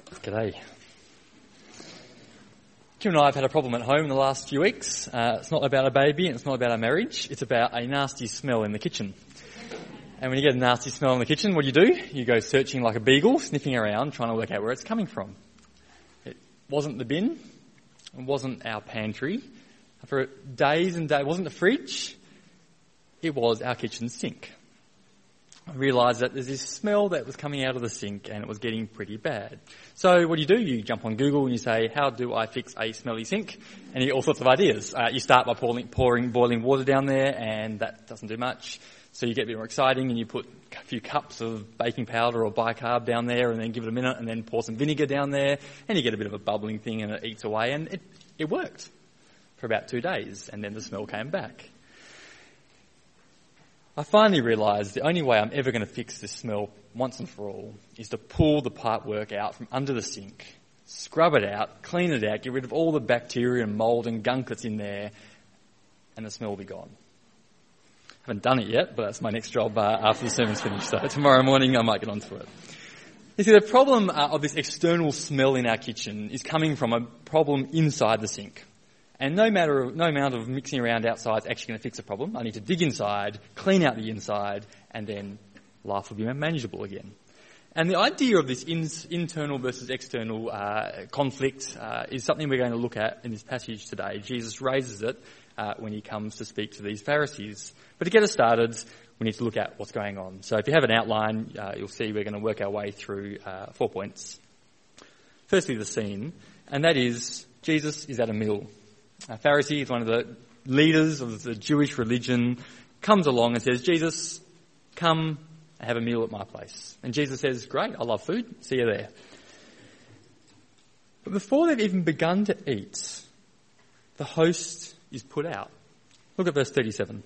G'day. Kim and I have had a problem at home in the last few weeks. It's not about a baby and it's not about our marriage. It's about a nasty smell in the kitchen. And when you get a nasty smell in the kitchen, what do? You go searching like a beagle, sniffing around, trying to work out where it's coming from. It wasn't the bin. It wasn't our pantry. For days and days, it wasn't the fridge. It was our kitchen sink. I realised that there's this smell that was coming out of the sink and it was getting pretty bad. So what do? You jump on Google and you say, how do I fix a smelly sink? And you get all sorts of ideas. You start by pouring boiling water down there, and that doesn't do much. So you get a bit more exciting and you put a few cups of baking powder or bicarb down there and then give it a minute and then pour some vinegar down there and you get a bit of a bubbling thing and it eats away, and it worked for about 2 days, and then the smell came back. I finally realised the only way I'm ever going to fix this smell once and for all is to pull the pipework out from under the sink, scrub it out, clean it out, get rid of all the bacteria and mould and gunk that's in there, and the smell will be gone. I haven't done it yet, but that's my next job after the sermon's finished. So tomorrow morning I might get onto it. You see, the problem of this external smell in our kitchen is coming from a problem inside the sink. And no amount of mixing around outside is actually going to fix the problem. I need to dig inside, clean out the inside, and then life will be manageable again. And the idea of this internal versus external conflict is something we're going to look at in this passage today. Jesus raises it when he comes to speak to these Pharisees. But to get us started, we need to look at what's going on. So if you have an outline, you'll see we're going to work our way through 4 points. Firstly, the scene, and that is Jesus is at a meal. A Pharisee is one of the leaders of the Jewish religion, comes along and says, Jesus, come and have a meal at my place. And Jesus says, great, I love food, see you there. But before they've even begun to eat, the host is put out. Look at verse 37.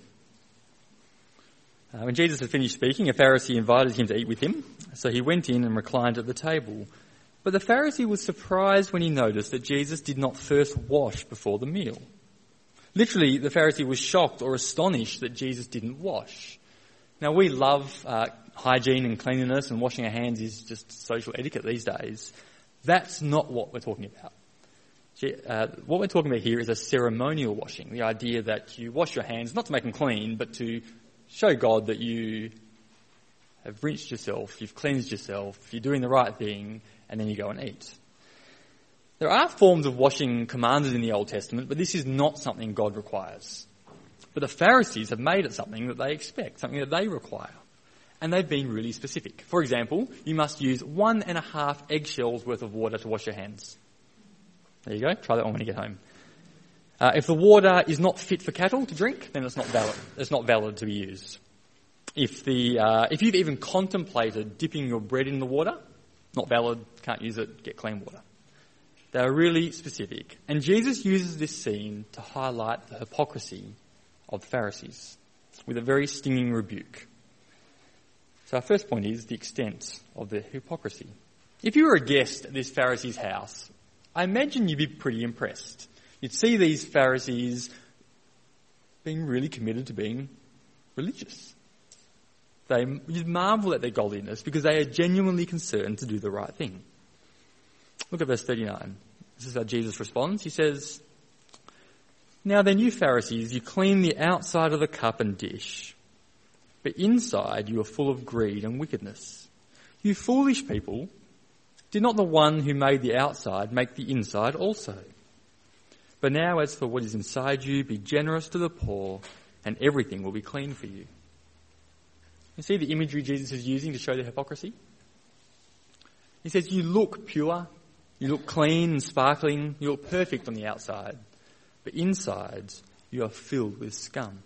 When Jesus had finished speaking, a Pharisee invited him to eat with him, so he went in and reclined at the table. But the Pharisee was surprised when he noticed that Jesus did not first wash before the meal. Literally, the Pharisee was shocked or astonished that Jesus didn't wash. Now, we love hygiene and cleanliness, and washing our hands is just social etiquette these days. That's not what we're talking about. What we're talking about here is a ceremonial washing, the idea that you wash your hands not to make them clean, but to show God that you have rinsed yourself, you've cleansed yourself, you're doing the right thing, and then you go and eat. There are forms of washing commanded in the Old Testament, but this is not something God requires. But the Pharisees have made it something that they expect, something that they require. And they've been really specific. For example, you must use 1.5 eggshells worth of water to wash your hands. There you go, try that one when you get home. If the water is not fit for cattle to drink, then it's not valid. It's not valid to be used. If you've even contemplated dipping your bread in the water, not valid, can't use it, get clean water. They are really specific. And Jesus uses this scene to highlight the hypocrisy of the Pharisees with a very stinging rebuke. So our first point is the extent of the hypocrisy. If you were a guest at this Pharisee's house, I imagine you'd be pretty impressed. You'd see these Pharisees being really committed to being religious. You'd marvel at their godliness because they are genuinely concerned to do the right thing. Look at verse 39. This is how Jesus responds. He says, now then, you Pharisees, you clean the outside of the cup and dish, but inside you are full of greed and wickedness. You foolish people, did not the one who made the outside make the inside also? But now as for what is inside you, be generous to the poor, and everything will be clean for you. You see the imagery Jesus is using to show the hypocrisy? He says, you look pure, you look clean and sparkling, you look perfect on the outside, but inside you are filled with scum.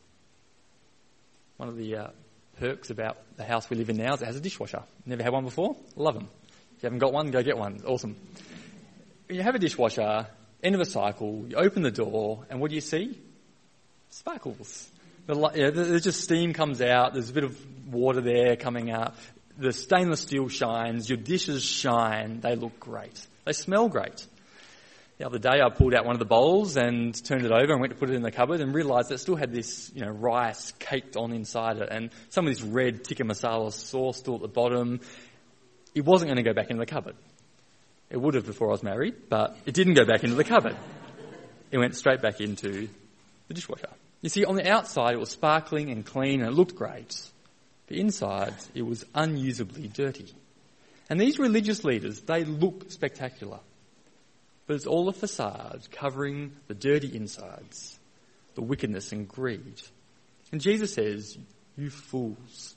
One of the perks about the house we live in now is it has a dishwasher. Never had one before? Love them. If you haven't got one, go get one. It's awesome. When you have a dishwasher, end of a cycle, you open the door, and what do you see? Sparkles. There's just steam comes out, there's a bit of water there coming out, the stainless steel shines, your dishes shine, they look great. They smell great. The other day I pulled out one of the bowls and turned it over and went to put it in the cupboard and realised that it still had this, rice caked on inside it and some of this red tikka masala sauce still at the bottom. It wasn't going to go back in the cupboard. It would have before I was married, but it didn't go back into the cupboard. It went straight back into the dishwasher. You see, on the outside it was sparkling and clean and it looked great. But inside it was unusably dirty. And these religious leaders, they look spectacular. But it's all a facade covering the dirty insides, the wickedness and greed. And Jesus says, "You fools."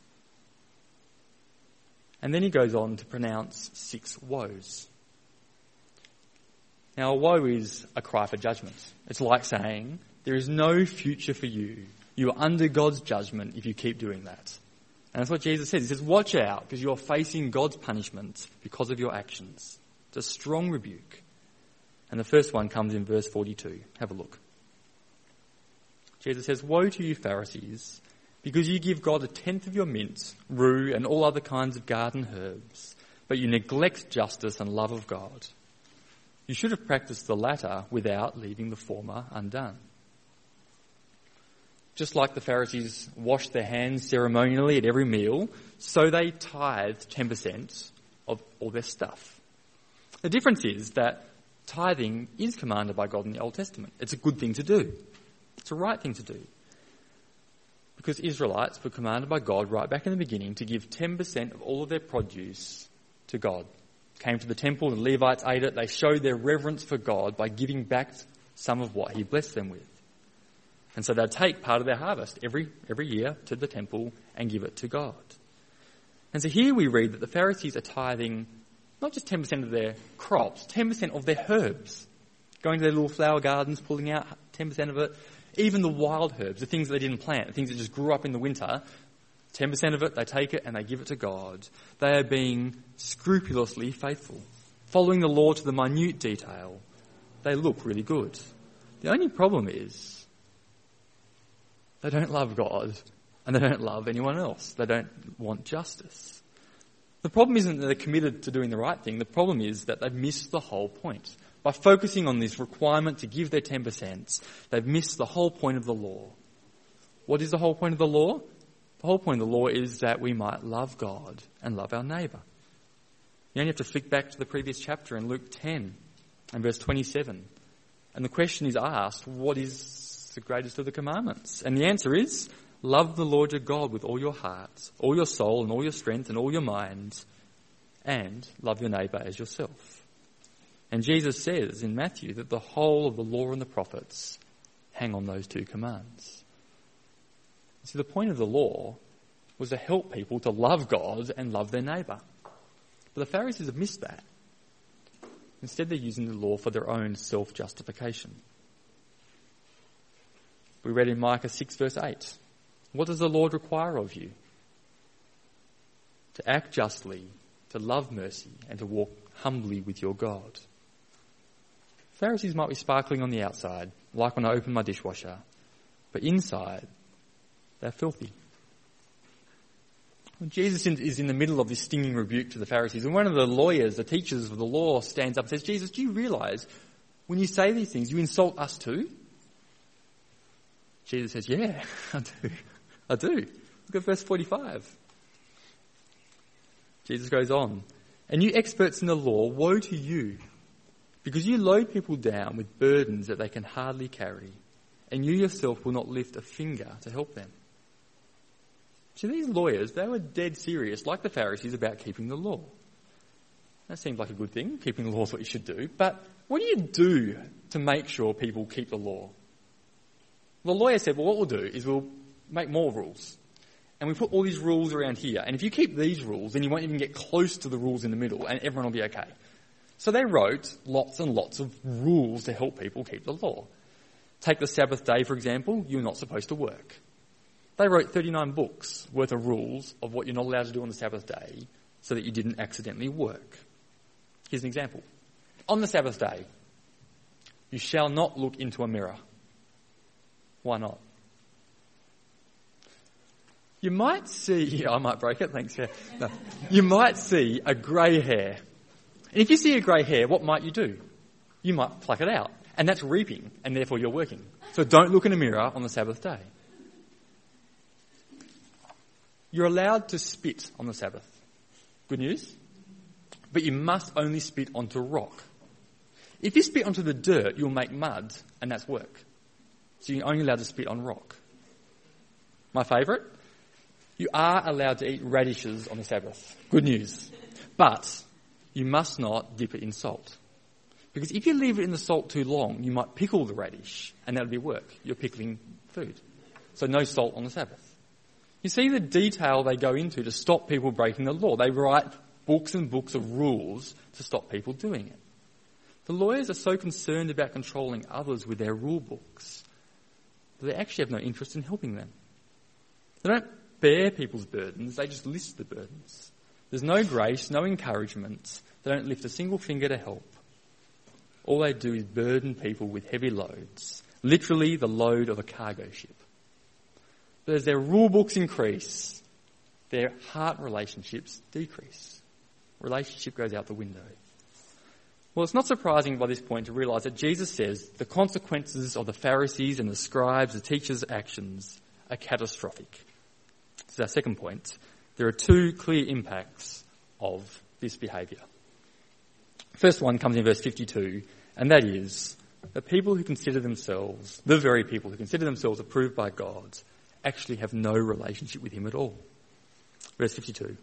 And then he goes on to pronounce 6 woes. Now, a woe is a cry for judgment. It's like saying, there is no future for you. You are under God's judgment if you keep doing that. And that's what Jesus says. He says, watch out, because you're facing God's punishment because of your actions. It's a strong rebuke. And the first one comes in verse 42. Have a look. Jesus says, "Woe to you, Pharisees, because you give God 1/10 of your mint, rue, and all other kinds of garden herbs, but you neglect justice and love of God. You should have practiced the latter without leaving the former undone." Just like the Pharisees washed their hands ceremonially at every meal, so they tithed 10% of all their stuff. The difference is that tithing is commanded by God in the Old Testament. It's a good thing to do. It's a right thing to do. Because Israelites were commanded by God right back in the beginning to give 10% of all of their produce to God. Came to the temple, the Levites ate it. They showed their reverence for God by giving back some of what he blessed them with. And so they'd take part of their harvest every year to the temple and give it to God. And so here we read that the Pharisees are tithing not just 10% of their crops, 10% of their herbs. Going to their little flower gardens, pulling out 10% of it. Even the wild herbs, the things they didn't plant, the things that just grew up in the winter, 10% of it, they take it and they give it to God. They are being scrupulously faithful, following the law to the minute detail. They look really good. The only problem is they don't love God and they don't love anyone else. They don't want justice. The problem isn't that they're committed to doing the right thing. The problem is that they've missed the whole point. By focusing on this requirement to give their 10%, they've missed the whole point of the law. What is the whole point of the law? The whole point of the law is that we might love God and love our neighbour. You only have to flick back to the previous chapter in Luke 10 and verse 27. And the question is asked, what is the greatest of the commandments? And the answer is, love the Lord your God with all your heart, all your soul and all your strength and all your mind, and love your neighbour as yourself. And Jesus says in Matthew that the whole of the law and the prophets hang on those 2 commands. See, the point of the law was to help people to love God and love their neighbour. But the Pharisees have missed that. Instead, they're using the law for their own self-justification. We read in Micah 6 verse 8, "What does the Lord require of you? To act justly, to love mercy, and to walk humbly with your God." Pharisees might be sparkling on the outside, like when I open my dishwasher, but inside, they're filthy. Jesus is in the middle of this stinging rebuke to the Pharisees, and one of the lawyers, the teachers of the law, stands up and says, "Jesus, do you realise when you say these things, you insult us too?" Jesus says, "Yeah, I do. Look at verse 45. Jesus goes on, "And you experts in the law, woe to you, because you load people down with burdens that they can hardly carry, and you yourself will not lift a finger to help them." See, these lawyers, they were dead serious, like the Pharisees, about keeping the law. That seems like a good thing. Keeping the law is what you should do. But what do you do to make sure people keep the law? The lawyer said, well, what we'll do is we'll make more rules. And we put all these rules around here. And if you keep these rules, then you won't even get close to the rules in the middle, and everyone will be okay. So they wrote lots and lots of rules to help people keep the law. Take the Sabbath day, for example. You're not supposed to work. They wrote 39 books worth of rules of what you're not allowed to do on the Sabbath day so that you didn't accidentally work. Here's an example. On the Sabbath day, you shall not look into a mirror. Why not? You might see, I might break it, thanks. Yeah. No. You might see a grey hair. And if you see a grey hair, what might you do? You might pluck it out. And that's reaping, and therefore you're working. So don't look in a mirror on the Sabbath day. You're allowed to spit on the Sabbath. Good news? but you must only spit onto rock. If you spit onto the dirt, you'll make mud, and that's work. So you're only allowed to spit on rock. My favourite? You are allowed to eat radishes on the Sabbath. Good news. But you must not dip it in salt. Because if you leave it in the salt too long, you might pickle the radish, and that would be work. You're pickling food. So no salt on the Sabbath. You see the detail they go into to stop people breaking the law. They write books and books of rules to stop people doing it. The lawyers are so concerned about controlling others with their rule books that they actually have no interest in helping them. They don't bear people's burdens, they just list the burdens. There's no grace, no encouragement. They don't lift a single finger to help. All they do is burden people with heavy loads, literally the load of a cargo ship. But as their rule books increase, their heart relationships decrease. Relationship goes out the window. Well, it's not surprising by this point to realise that Jesus says the consequences of the Pharisees and the scribes, the teachers' actions, are catastrophic. This is our second point. There are two clear impacts of this behaviour. First one comes in verse 52, and that is that people who consider themselves, the very people who consider themselves approved by God, actually have no relationship with him at all. Verse 52.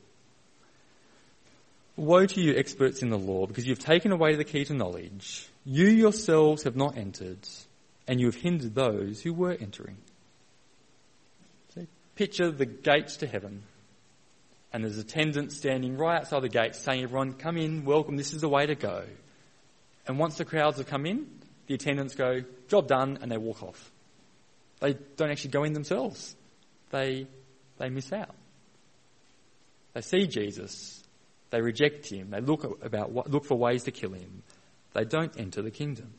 Woe to you, experts in the law, because you have taken away the key to knowledge. You yourselves have not entered, and you have hindered those who were entering. So picture the gates to heaven, and there's attendants standing right outside the gates saying, everyone, come in, welcome, this is the way to go. And once the crowds have come in, the attendants go, job done, and they walk off. They don't actually go in themselves. They miss out. They see Jesus. They reject him. They look for ways to kill him. They don't enter the kingdom.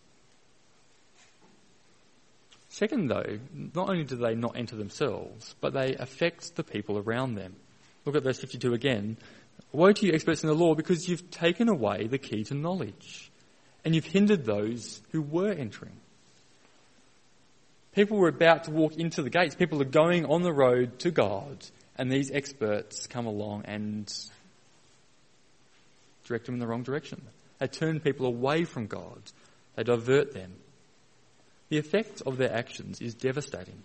Second, though, not only do they not enter themselves, but they affect the people around them. Look at verse 52 again. Woe to you, experts in the law, because you've taken away the key to knowledge, and you've hindered those who were entering. People were about to walk into the gates. People are going on the road to God, and these experts come along and direct them in the wrong direction. They turn people away from God. They divert them. The effect of their actions is devastating.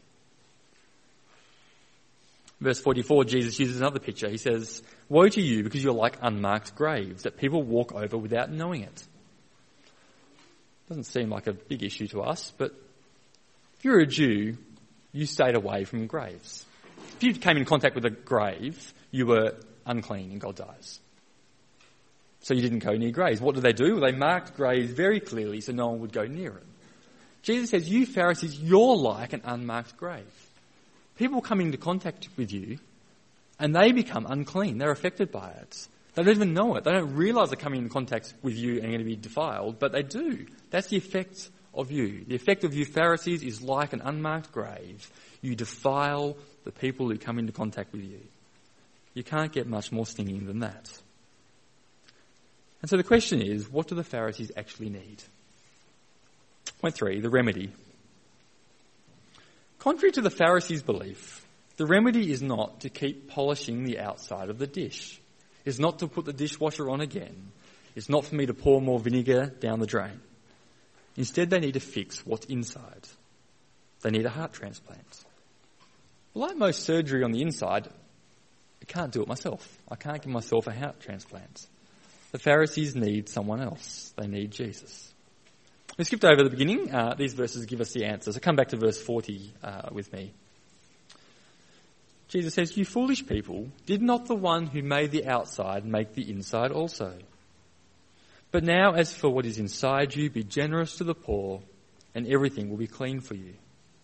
Verse 44, Jesus uses another picture. He says, woe to you because you're like unmarked graves that people walk over without knowing it. Doesn't seem like a big issue to us, but if you're a Jew, you stayed away from graves. If you came in contact with a grave, you were unclean in God's eyes. So you didn't go near graves. What did they do? Well, they marked graves very clearly so no one would go near it. Jesus says, you Pharisees, you're like an unmarked grave. People come into contact with you and they become unclean. They're affected by it. They don't even know it. They don't realise they're coming into contact with you and are going to be defiled, but they do. That's the effect of you. The effect of you Pharisees is like an unmarked grave. You defile the people who come into contact with you. You can't get much more stinging than that. And so the question is, what do the Pharisees actually need? Point 3, the remedy. Contrary to the Pharisees' belief, the remedy is not to keep polishing the outside of the dish. It's not to put the dishwasher on again. It's not for me to pour more vinegar down the drain. Instead, they need to fix what's inside. They need a heart transplant. Like most surgery on the inside, I can't do it myself. I can't give myself a heart transplant. The Pharisees need someone else. They need Jesus. We skipped over the beginning. These verses give us the answer. So come back to verse 40 with me. Jesus says, you foolish people, did not the one who made the outside make the inside also? But now as for what is inside you, be generous to the poor, and everything will be clean for you.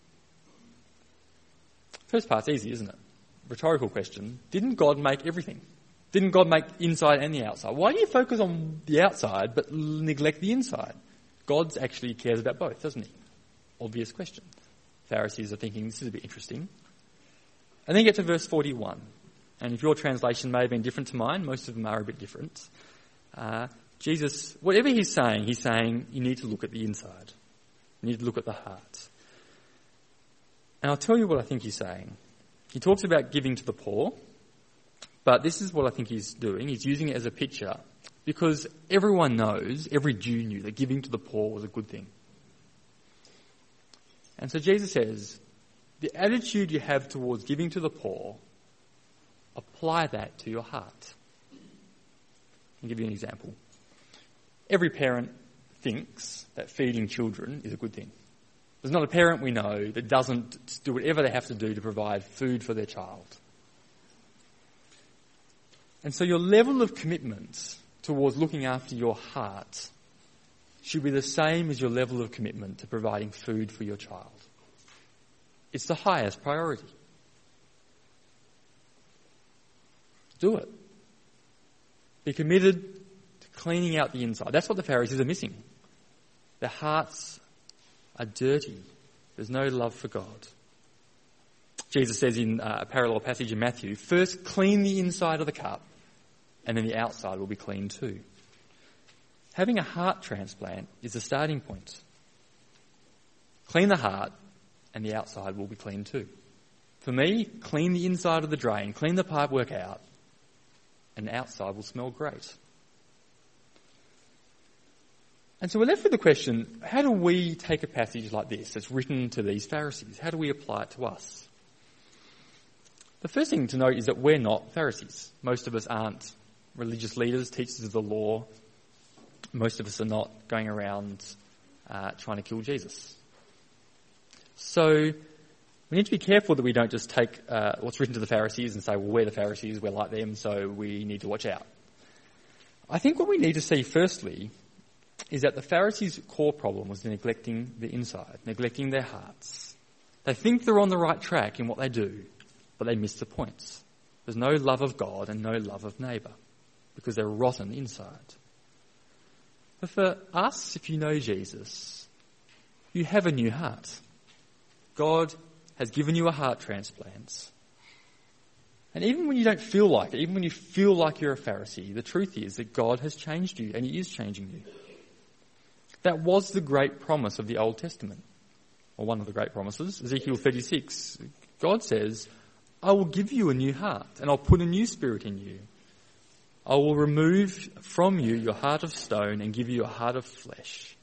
First part's easy, isn't it? Rhetorical question. Didn't God make everything? Didn't God make inside and the outside? Why do you focus on the outside but neglect the inside? God actually cares about both, doesn't he? Obvious question. Pharisees are thinking, this is a bit interesting. And then you get to verse 41. And if your translation may have been different to mine, most of them are a bit different. Jesus, whatever he's saying you need to look at the inside. You need to look at the heart. And I'll tell you what I think he's saying. He talks about giving to the poor, but this is what I think he's doing. He's using it as a picture Because everyone knows, every Jew knew, that giving to the poor was a good thing. And so Jesus says, the attitude you have towards giving to the poor, apply that to your heart. I'll give you an example. Every parent thinks that feeding children is a good thing. There's not a parent we know that doesn't do whatever they have to do to provide food for their child. And so your level of commitment towards looking after your heart should be the same as your level of commitment to providing food for your child. It's the highest priority. Do it. Be committed to cleaning out the inside. That's what the Pharisees are missing. Their hearts are dirty. There's no love for God. Jesus says in a parallel passage in Matthew, first clean the inside of the cup, and then the outside will be clean too. Having a heart transplant is the starting point. Clean the heart, and the outside will be clean too. For me, clean the inside of the drain, clean the pipe work out, and the outside will smell great. And so we're left with the question, how do we take a passage like this that's written to these Pharisees? How do we apply it to us? The first thing to note is that we're not Pharisees. Most of us aren't religious leaders, teachers of the law. Most of us are not going around trying to kill Jesus. So we need to be careful that we don't just take what's written to the Pharisees and say, well, we're the Pharisees, we're like them, so we need to watch out. I think what we need to see firstly is that the Pharisees' core problem was neglecting the inside, neglecting their hearts. They think they're on the right track in what they do, but they miss the points. There's no love of God and no love of neighbour because they're rotten inside. But for us, if you know Jesus, you have a new heart. God has given you a heart transplant. And even when you don't feel like it, even when you feel like you're a Pharisee, the truth is that God has changed you and He is changing you. That was the great promise of the Old Testament, or one of the great promises. Ezekiel 36, God says, I will give you a new heart and I'll put a new spirit in you. I will remove from you your heart of stone and give you a heart of flesh.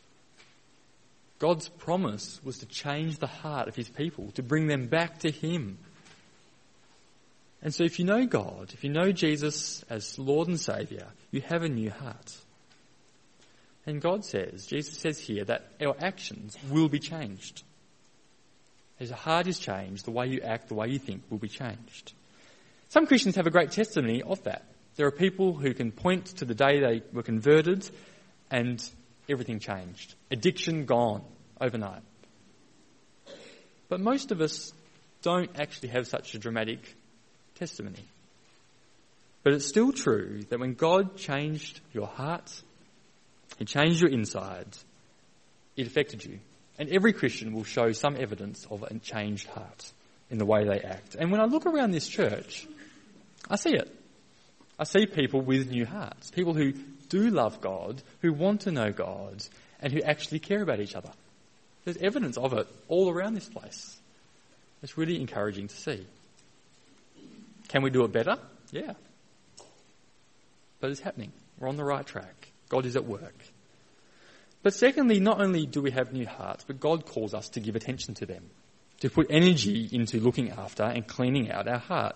God's promise was to change the heart of His people, to bring them back to Him. And so if you know God, if you know Jesus as Lord and Saviour, you have a new heart. And God says, Jesus says here, that our actions will be changed. As your heart is changed, the way you act, the way you think will be changed. Some Christians have a great testimony of that. There are people who can point to the day they were converted and everything changed. Addiction gone overnight. But most of us don't actually have such a dramatic testimony. But it's still true that when God changed your heart, He changed your inside, it affected you. And every Christian will show some evidence of a changed heart in the way they act. And when I look around this church, I see it. I see people with new hearts, people who do love God, who want to know God, and who actually care about each other. There's evidence of it all around this place. It's really encouraging to see. Can we do it better? Yeah. But it's happening. We're on the right track. God is at work. But secondly, not only do we have new hearts, but God calls us to give attention to them, to put energy into looking after and cleaning out our heart.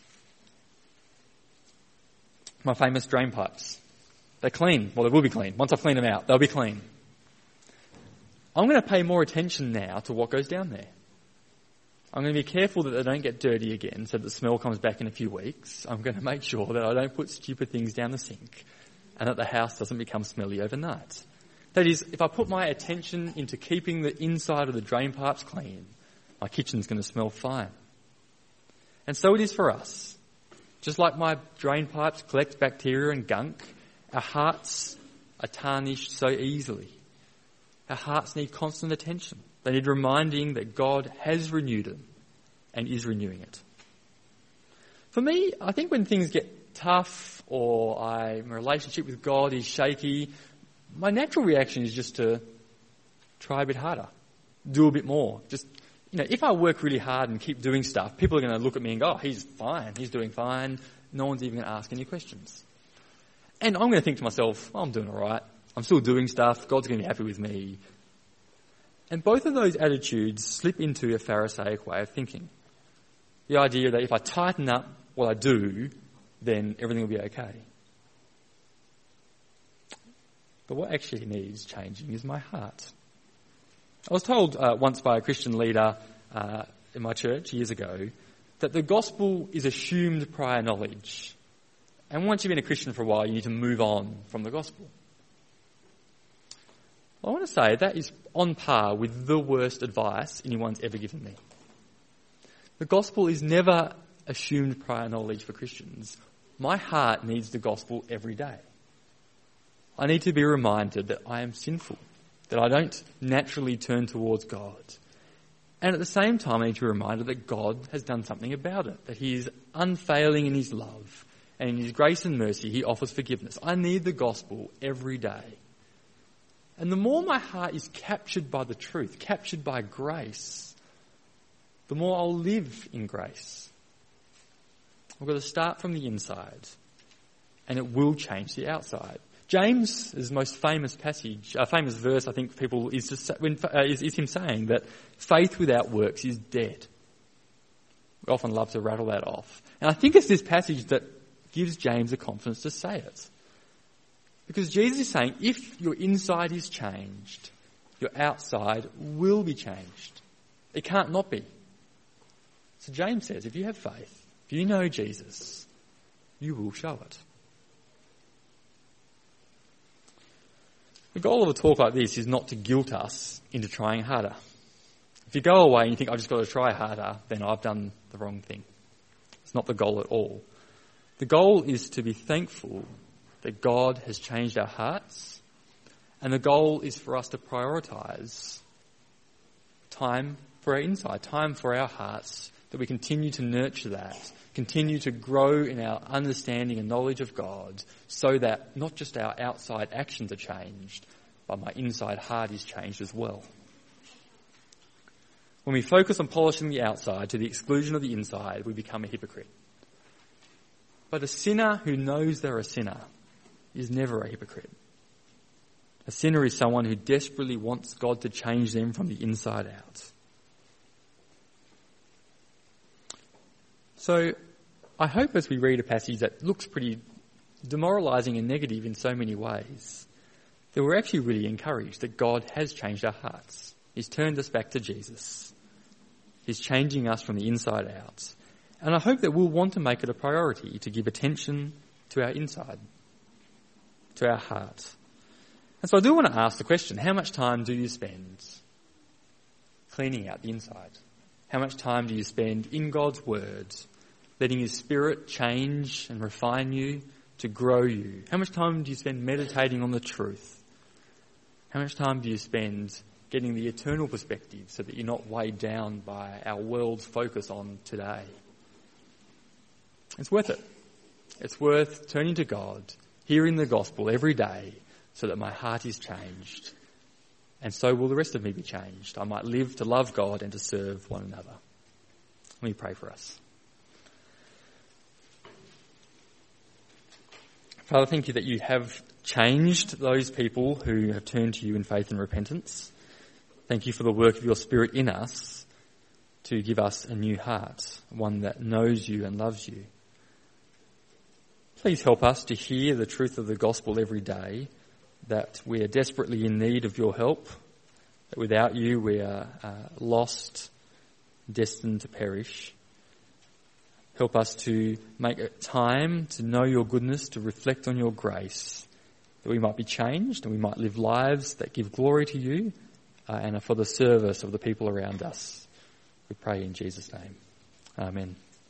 My famous drain pipes. They're clean. Well, they will be clean. Once I've cleaned them out, they'll be clean. I'm going to pay more attention now to what goes down there. I'm going to be careful that they don't get dirty again so that the smell comes back in a few weeks. I'm going to make sure that I don't put stupid things down the sink and that the house doesn't become smelly overnight. That is, if I put my attention into keeping the inside of the drain pipes clean, my kitchen's going to smell fine. And so it is for us. Just like my drain pipes collect bacteria and gunk, our hearts are tarnished so easily. Our hearts need constant attention. They need reminding that God has renewed them and is renewing it. For me, I think when things get tough or my relationship with God is shaky, my natural reaction is just to try a bit harder, do a bit more. Just, if I work really hard and keep doing stuff, people are going to look at me and go, oh, he's fine, he's doing fine. No one's even going to ask any questions. And I'm going to think to myself, I'm doing all right. I'm still doing stuff. God's going to be happy with me. And both of those attitudes slip into a Pharisaic way of thinking. The idea that if I tighten up what I do, then everything will be okay. But what actually needs changing is my heart. I was told once by a Christian leader in my church years ago that the gospel is assumed prior knowledge. And once you've been a Christian for a while, you need to move on from the gospel. I want to say that is on par with the worst advice anyone's ever given me. The gospel is never assumed prior knowledge for Christians. My heart needs the gospel every day. I need to be reminded that I am sinful, that I don't naturally turn towards God. And at the same time, I need to be reminded that God has done something about it, that he is unfailing in his love, and in his grace and mercy, he offers forgiveness. I need the gospel every day. And the more my heart is captured by the truth, captured by grace, the more I'll live in grace. I've got to start from the inside, and it will change the outside. James' most famous passage, famous verse, I think, people is him saying that faith without works is dead. We often love to rattle that off. And I think it's this passage that gives James the confidence to say it. Because Jesus is saying, if your inside is changed, your outside will be changed. It can't not be. So James says, if you have faith, if you know Jesus, you will show it. The goal of a talk like this is not to guilt us into trying harder. If you go away and you think, I've just got to try harder, then I've done the wrong thing. It's not the goal at all. The goal is to be thankful that God has changed our hearts, and the goal is for us to prioritise time for our inside, time for our hearts, that we continue to nurture that, continue to grow in our understanding and knowledge of God, so that not just our outside actions are changed, but my inside heart is changed as well. When we focus on polishing the outside to the exclusion of the inside, we become a hypocrite. But a sinner who knows they're a sinner is never a hypocrite. A sinner is someone who desperately wants God to change them from the inside out. So I hope as we read a passage that looks pretty demoralising and negative in so many ways, that we're actually really encouraged that God has changed our hearts. He's turned us back to Jesus. He's changing us from the inside out. And I hope that we'll want to make it a priority to give attention to our inside, to our heart. And so I do want to ask the question, how much time do you spend cleaning out the inside? How much time do you spend in God's Word, letting His Spirit change and refine you to grow you? How much time do you spend meditating on the truth? How much time do you spend getting the eternal perspective so that you're not weighed down by our world's focus on today? It's worth it. It's worth turning to God, hearing the gospel every day so that my heart is changed. And so will the rest of me be changed. I might live to love God and to serve one another. Let me pray for us. Father, thank you that you have changed those people who have turned to you in faith and repentance. Thank you for the work of your Spirit in us to give us a new heart, one that knows you and loves you. Please help us to hear the truth of the gospel every day, that we are desperately in need of your help, that without you we are lost, destined to perish. Help us to make it time to know your goodness, to reflect on your grace, that we might be changed and we might live lives that give glory to you and are for the service of the people around us. We pray in Jesus' name. Amen.